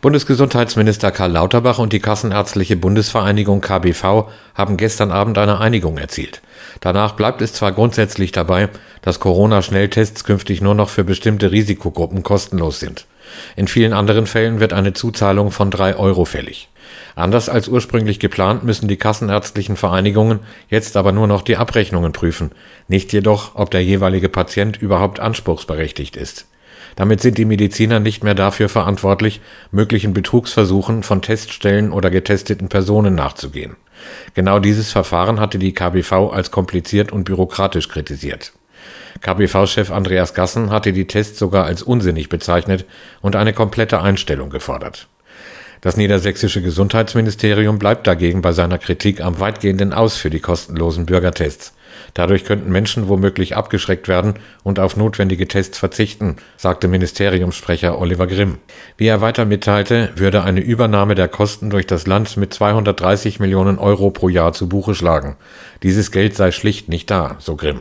Bundesgesundheitsminister Karl Lauterbach und die Kassenärztliche Bundesvereinigung KBV haben gestern Abend eine Einigung erzielt. Danach bleibt es zwar grundsätzlich dabei, dass Corona-Schnelltests künftig nur noch für bestimmte Risikogruppen kostenlos sind. In vielen anderen Fällen wird eine Zuzahlung von 3 € fällig. Anders als ursprünglich geplant müssen die kassenärztlichen Vereinigungen jetzt aber nur noch die Abrechnungen prüfen, nicht jedoch, ob der jeweilige Patient überhaupt anspruchsberechtigt ist. Damit sind die Mediziner nicht mehr dafür verantwortlich, möglichen Betrugsversuchen von Teststellen oder getesteten Personen nachzugehen. Genau dieses Verfahren hatte die KBV als kompliziert und bürokratisch kritisiert. KBV-Chef Andreas Gassen hatte die Tests sogar als unsinnig bezeichnet und eine komplette Einstellung gefordert. Das niedersächsische Gesundheitsministerium bleibt dagegen bei seiner Kritik am weitgehenden Aus für die kostenlosen Bürgertests. Dadurch könnten Menschen womöglich abgeschreckt werden und auf notwendige Tests verzichten, sagte Ministeriumssprecher Oliver Grimm. Wie er weiter mitteilte, würde eine Übernahme der Kosten durch das Land mit 230 Millionen € pro Jahr zu Buche schlagen. Dieses Geld sei schlicht nicht da, so Grimm.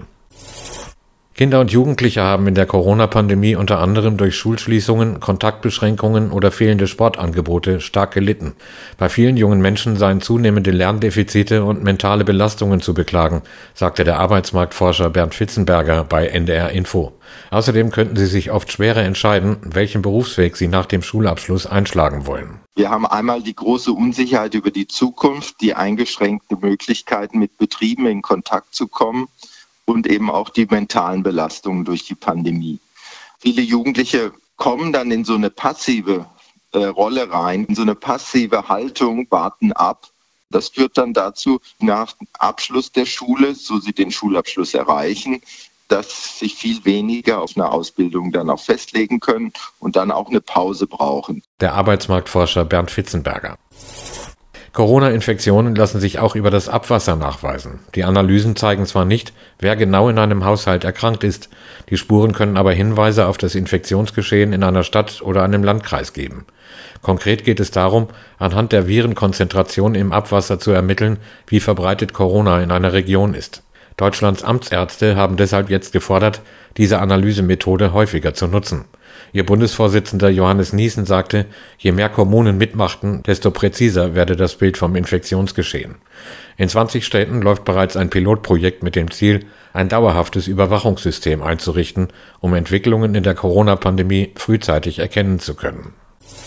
Kinder und Jugendliche haben in der Corona-Pandemie unter anderem durch Schulschließungen, Kontaktbeschränkungen oder fehlende Sportangebote stark gelitten. Bei vielen jungen Menschen seien zunehmende Lerndefizite und mentale Belastungen zu beklagen, sagte der Arbeitsmarktforscher Bernd Fitzenberger bei NDR Info. Außerdem könnten sie sich oft schwerer entscheiden, welchen Berufsweg sie nach dem Schulabschluss einschlagen wollen. Wir haben einmal die große Unsicherheit über die Zukunft, die eingeschränkte Möglichkeiten, mit Betrieben in Kontakt zu kommen, und eben auch die mentalen Belastungen durch die Pandemie. Viele Jugendliche kommen dann in so eine passive Rolle rein, in so eine passive Haltung, warten ab. Das führt dann dazu, nach Abschluss der Schule, so sie den Schulabschluss erreichen, dass sich viel weniger auf eine Ausbildung dann auch festlegen können und dann auch eine Pause brauchen. Der Arbeitsmarktforscher Bernd Fitzenberger. Corona-Infektionen lassen sich auch über das Abwasser nachweisen. Die Analysen zeigen zwar nicht, wer genau in einem Haushalt erkrankt ist, die Spuren können aber Hinweise auf das Infektionsgeschehen in einer Stadt oder einem Landkreis geben. Konkret geht es darum, anhand der Virenkonzentration im Abwasser zu ermitteln, wie verbreitet Corona in einer Region ist. Deutschlands Amtsärzte haben deshalb jetzt gefordert, diese Analysemethode häufiger zu nutzen. Ihr Bundesvorsitzender Johannes Niesen sagte, je mehr Kommunen mitmachten, desto präziser werde das Bild vom Infektionsgeschehen. In 20 Städten läuft bereits ein Pilotprojekt mit dem Ziel, ein dauerhaftes Überwachungssystem einzurichten, um Entwicklungen in der Corona-Pandemie frühzeitig erkennen zu können.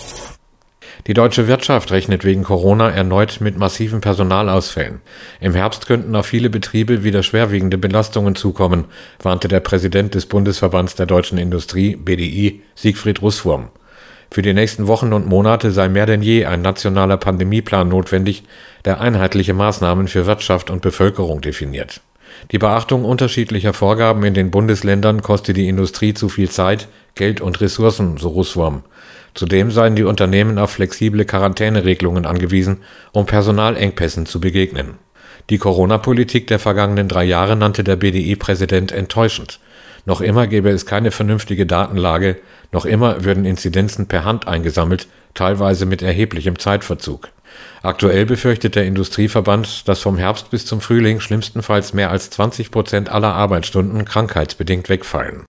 Die deutsche Wirtschaft rechnet wegen Corona erneut mit massiven Personalausfällen. Im Herbst könnten auf viele Betriebe wieder schwerwiegende Belastungen zukommen, warnte der Präsident des Bundesverbands der deutschen Industrie, BDI, Siegfried Russwurm. Für die nächsten Wochen und Monate sei mehr denn je ein nationaler Pandemieplan notwendig, der einheitliche Maßnahmen für Wirtschaft und Bevölkerung definiert. Die Beachtung unterschiedlicher Vorgaben in den Bundesländern koste die Industrie zu viel Zeit, Geld und Ressourcen, so Russwurm. Zudem seien die Unternehmen auf flexible Quarantäneregelungen angewiesen, um Personalengpässen zu begegnen. Die Corona-Politik der vergangenen 3 Jahre nannte der BDI-Präsident enttäuschend. Noch immer gäbe es keine vernünftige Datenlage, noch immer würden Inzidenzen per Hand eingesammelt, teilweise mit erheblichem Zeitverzug. Aktuell befürchtet der Industrieverband, dass vom Herbst bis zum Frühling schlimmstenfalls mehr als 20% aller Arbeitsstunden krankheitsbedingt wegfallen.